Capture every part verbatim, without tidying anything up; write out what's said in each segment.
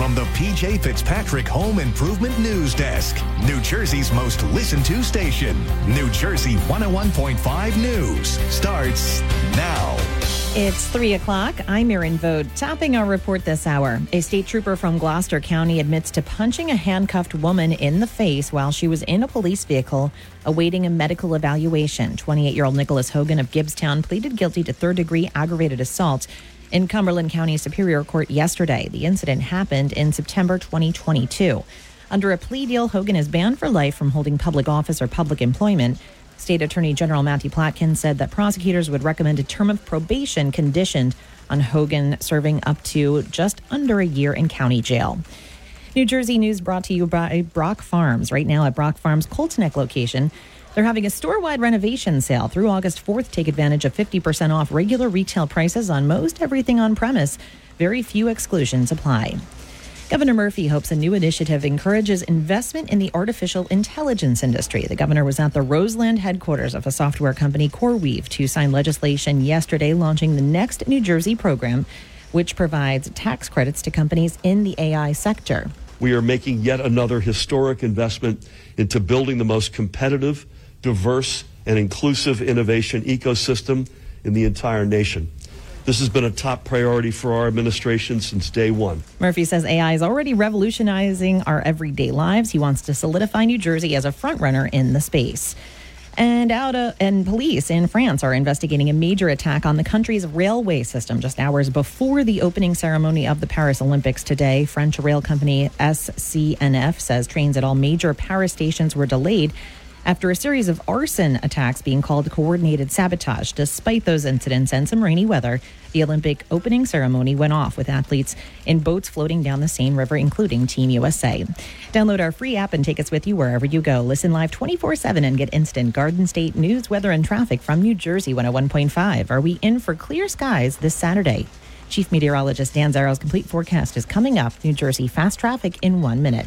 from the P J Fitzpatrick Home Improvement News Desk, New Jersey's most listened to station. New Jersey one oh one point five News starts now. It's three o'clock. I'm Erin Vode. Topping our report this hour, a state trooper from Gloucester County admits to punching a handcuffed woman in the face while she was in a police vehicle awaiting a medical evaluation. twenty-eight-year-old Nicholas Hogan of Gibbstown pleaded guilty to third-degree aggravated assault in Cumberland County Superior Court yesterday. The incident happened in September twenty twenty-two. Under a plea deal, Hogan is banned for life from holding public office or public employment. State Attorney General Matthew Platkin said that prosecutors would recommend a term of probation conditioned on Hogan serving up to just under a year in county jail. New Jersey news brought to you by Brock Farms. Right now at Brock Farms' Colts Neck location, they're having a store-wide renovation sale through August fourth. Take advantage of fifty percent off regular retail prices on most everything on premise. Very few exclusions apply. Governor Murphy hopes a new initiative encourages investment in the artificial intelligence industry. The governor was at the Roseland headquarters of a software company, CoreWeave, to sign legislation yesterday launching the Next New Jersey program, which provides tax credits to companies in the A I sector. We are making yet another historic investment into building the most competitive, diverse, and inclusive innovation ecosystem in the entire nation. This has been a top priority for our administration since day one. Murphy says A I is already revolutionizing our everyday lives. He wants to solidify New Jersey as a frontrunner in the space. And out of, and police in France are investigating a major attack on the country's railway system just hours before the opening ceremony of the Paris Olympics today. French rail company S C N F says trains at all major Paris stations were delayed after a series of arson attacks being called coordinated sabotage. Despite those incidents and some rainy weather, the Olympic opening ceremony went off with athletes in boats floating down the Seine River, including Team U S A. Download our free app and take us with you wherever you go. Listen live twenty-four seven and get instant Garden State news, weather, and traffic from New Jersey one oh one point five. Are we in for clear skies this Saturday? Chief Meteorologist Dan Zarrow's complete forecast is coming up. New Jersey fast traffic in one minute.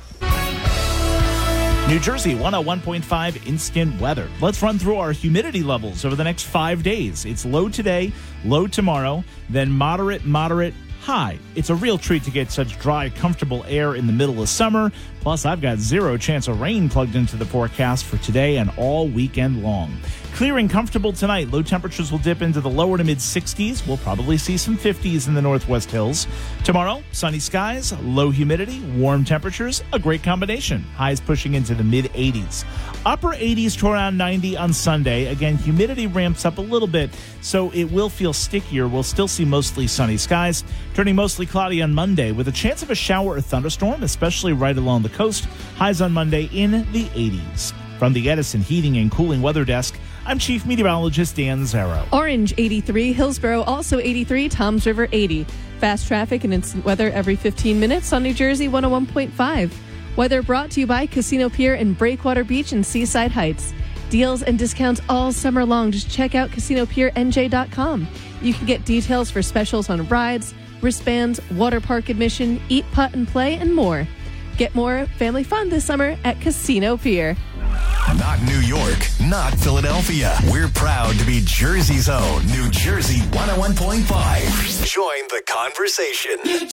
New Jersey one oh one point five instant weather. Let's run through our humidity levels over the next five days. It's low today, low tomorrow, then moderate, moderate, high. It's a real treat to get such dry, comfortable air in the middle of summer. Plus, I've got zero chance of rain plugged into the forecast for today and all weekend long. Clear and comfortable tonight. Low temperatures will dip into the lower to mid sixties. We'll probably see some fifties in the Northwest Hills. Tomorrow, sunny skies, low humidity, warm temperatures, a great combination. Highs pushing into the mid eighties. Upper eighties to around ninety on Sunday. Again, humidity ramps up a little bit, so it will feel stickier. We'll still see mostly sunny skies, turning mostly cloudy on Monday with a chance of a shower or thunderstorm, especially right along the coast. Highs on Monday in the eighties. From the Edison Heating and Cooling Weather Desk, I'm Chief Meteorologist Dan Zarrow. Orange eighty-three, Hillsborough also eighty-three, Toms River eighty. Fast traffic and instant weather every fifteen minutes on New Jersey one oh one point five. Weather brought to you by Casino Pier in Breakwater Beach and Seaside Heights. Deals and discounts all summer long. Just check out casino pier n j dot com. You can get details for specials on rides, wristbands, water park admission, eat, putt, and play, and more. Get more family fun this summer at Casino Pier. Not New York, not Philadelphia. We're proud to be Jersey's own New Jersey one oh one point five. Join the conversation.